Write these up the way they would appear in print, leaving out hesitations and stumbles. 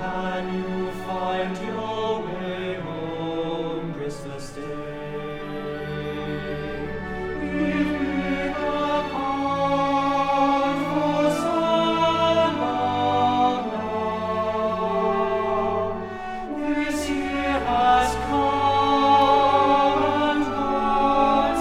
Can you find your way home Christmas Day? We've been apart for so long now. This year has come and gone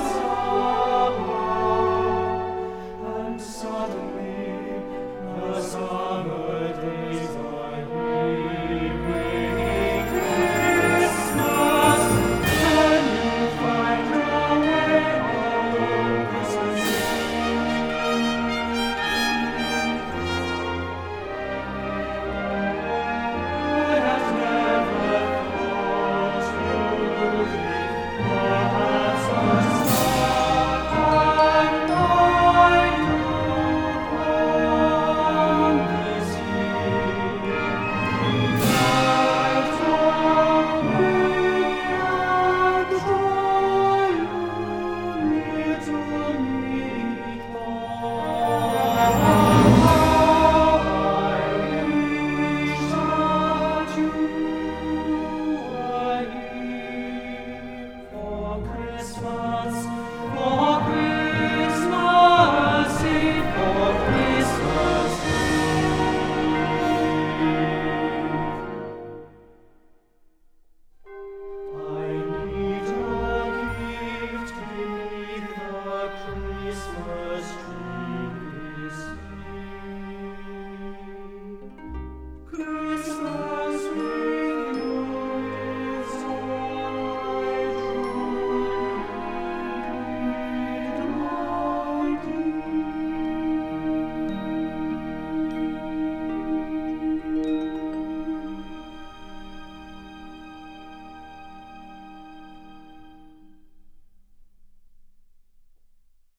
somehow, and suddenly the summer days are here, bringing Christmas. Can you find your way home Christmas Day? I had never thought you'd leave perhaps a star and guide you home this year. Light of me and joy you need to meet all. How I wish that you were here for Christmas Eve, for Christmas I need a gift beneath the Christmas